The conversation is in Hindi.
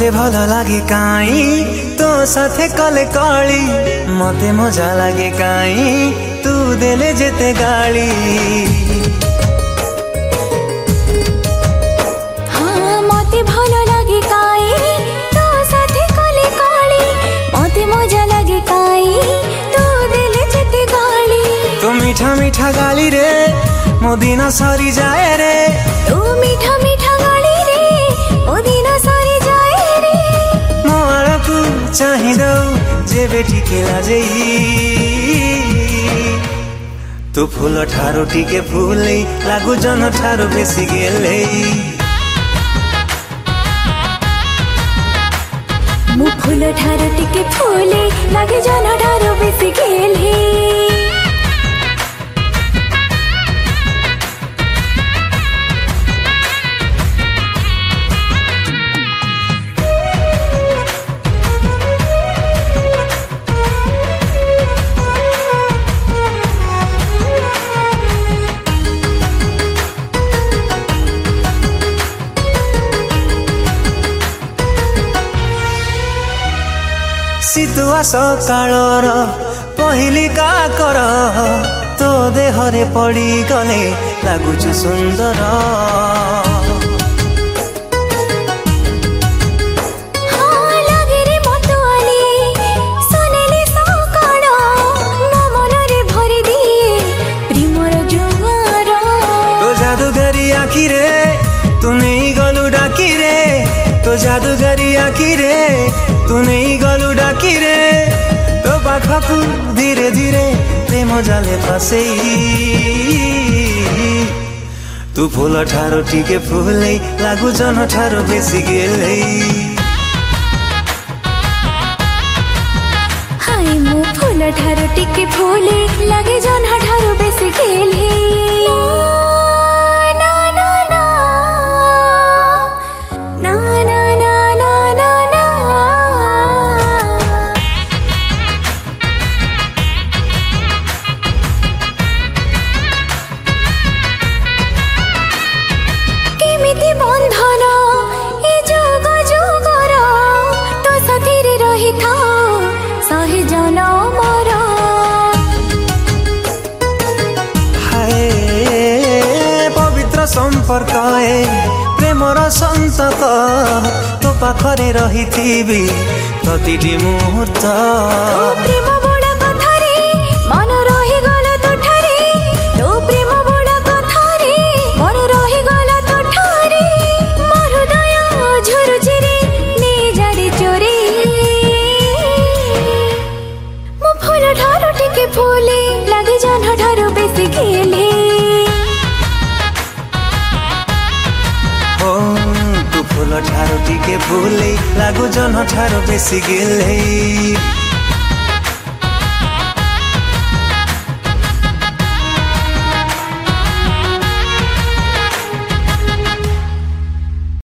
मते भल लागे काई तो साथे कले कली मते मजा लागे काई तू देले जेते गाली। हाँ मते भल लागे काई तो साथे कले कली मते मजा लागे काई तू देले जेते गाली। तो मीठा मीठा गाली रे मो दिन सरी जाए रे। तू मीठा मीठा गाली रे ओ दिन सरी जाए रे। मो आड़कू चाहि दऊ जे बेटी के लाजेई तू फूल ठारो टिके फूले लागू जन ठारो बेसी गेले। मु फूल ठारो टिके फूले लागे जन ठारो बेसी गेले। शीतुआ सकाळर पहिली काकर तो देहरे पड़ी गले लागुछु सुंदर। हाँ लागे रे मतवाली सुनेली सकाळ मो मनरे भरि दिए प्रेमर जुआर। तो जादूगरी आखी रे तू नहीं गलु डाकी रे। तो जादूगरी आखी रे तू नहीं गलु डाकी रे। तो पाखकू धीरे धीरे प्रेम जाले फसेई तू फूल ठारो टिके फूले लागू जन ठारो बेसी गेले। हाय मो फूल ठारो टिके फूले लागे जन ठारो बेसी गेले। बंधन ए जोग जोगर तो साथीरे रही था सहे जनमर। हाय पवित्र संपर्क प्रेमर संतक तो पाखरे रही थी प्रतिटी मुहूर्त। प्रेम बड़ा कथा रे मन रही गला तोठारे। तो प्रेम बड़ा कथा रे मन रही गला तोठारे। मोर हृदय झुरुची रे ने जाड़ी चोरी। मो फूल ठारो टिके फूले लागे जन ठारो बेसी गेले। ओ तू फूल ठारो टिके फूले लागू जन ठारो बेसी गेले।